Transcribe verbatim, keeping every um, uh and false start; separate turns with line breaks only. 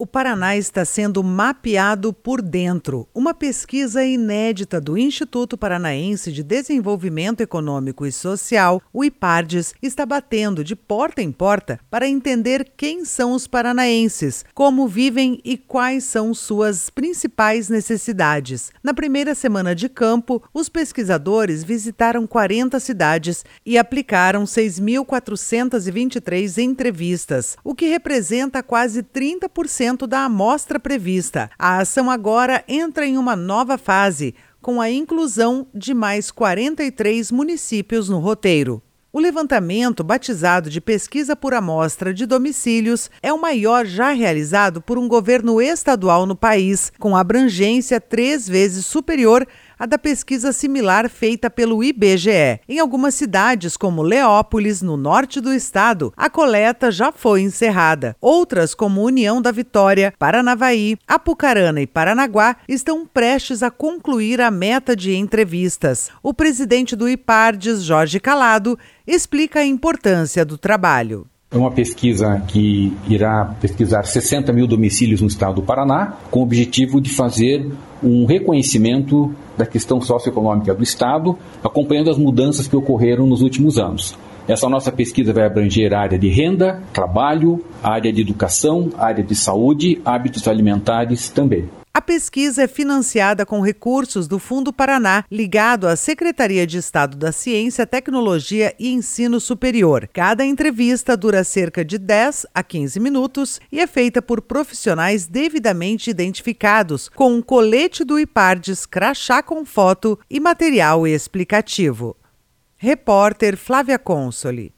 O Paraná está sendo mapeado por dentro. Uma pesquisa inédita do Instituto Paranaense de Desenvolvimento Econômico e Social, o IPARDES, está batendo de porta em porta para entender quem são os paranaenses, como vivem e quais são suas principais necessidades. Na primeira semana de campo, os pesquisadores visitaram quarenta cidades e aplicaram seis mil quatrocentas e vinte e três entrevistas, o que representa quase trinta por cento da amostra prevista. A ação agora entra em uma nova fase, com a inclusão de mais quarenta e três municípios no roteiro. O levantamento, batizado de Pesquisa por Amostra de Domicílios, é o maior já realizado por um governo estadual no país, com abrangência três vezes superior à da pesquisa similar feita pelo I B G E. Em algumas cidades, como Leópolis, no norte do estado, a coleta já foi encerrada. Outras, como União da Vitória, Paranavaí, Apucarana e Paranaguá, estão prestes a concluir a meta de entrevistas. O presidente do IPARDES, Jorge Calado, explica a importância do trabalho.
É uma pesquisa que irá pesquisar sessenta mil domicílios no estado do Paraná, com o objetivo de fazer um reconhecimento da questão socioeconômica do estado, acompanhando as mudanças que ocorreram nos últimos anos. Essa nossa pesquisa vai abranger a área de renda, trabalho, a área de educação, a área de saúde, hábitos alimentares também.
A pesquisa é financiada com recursos do Fundo Paraná, ligado à Secretaria de Estado da Ciência, Tecnologia e Ensino Superior. Cada entrevista dura cerca de dez a quinze minutos e é feita por profissionais devidamente identificados, com um colete do IPARDES, crachá com foto e material explicativo. Repórter Flávia Consoli.